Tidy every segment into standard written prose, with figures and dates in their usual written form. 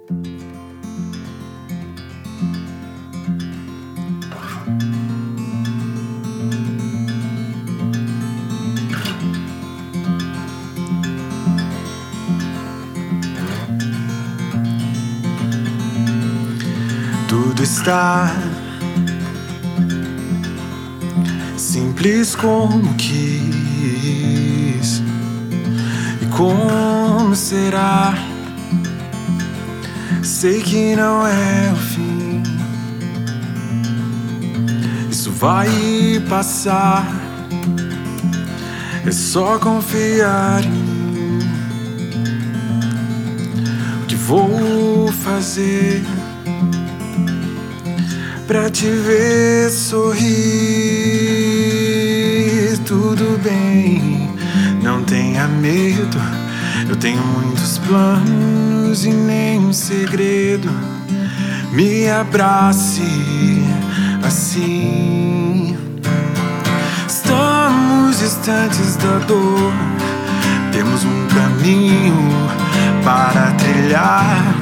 Tudo está simples como quis. E como será? Sei que não é o fim. Isso vai passar. É só confiar em mim. O que vou fazer pra te ver sorrir? Tudo bem, não tenha medo. Eu tenho muitos planos e nenhum segredo. Me abrace assim. Estamos distantes da dor. Temos um caminho para trilhar.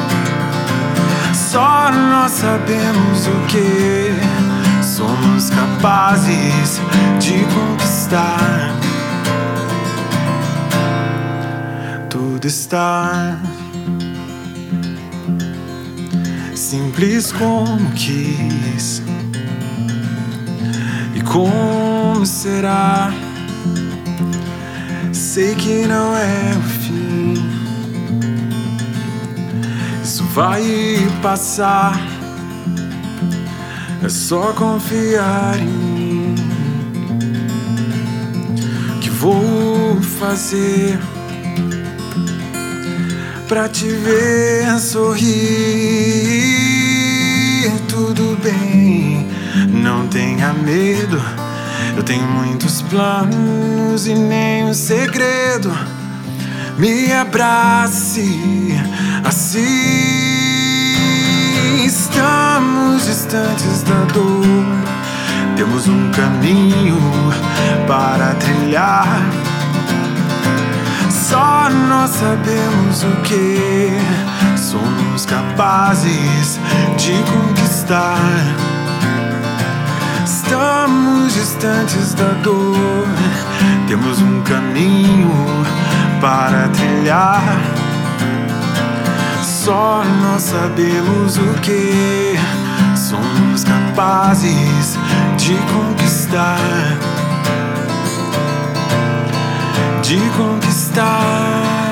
Só nós sabemos o que somos capazes de conquistar. Tudo está simples como quis. E como será? Sei que não é o fim. Isso vai passar. É só confiar em mim. O que vou fazer pra te ver sorrir? Tudo bem, não tenha medo. Eu tenho muitos planos e nenhum segredo. Me abrace assim. Estamos distantes da dor. Temos um caminho para trilhar. Só nós sabemos o que somos capazes de conquistar. Estamos distantes da dor. Temos um caminho para trilhar. Só nós sabemos o que somos capazes de conquistar. De conquistar.